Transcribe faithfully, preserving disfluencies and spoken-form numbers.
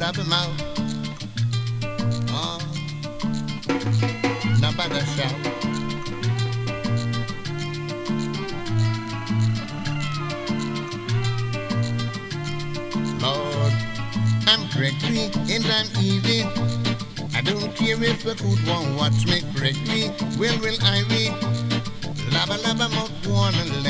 love him out. Oh, nobody shout. Lord, I'm Gregory and I'm easy. I don't care if the food won't watch me correctly. Well, well, I read. Lava, lava, mouth, one,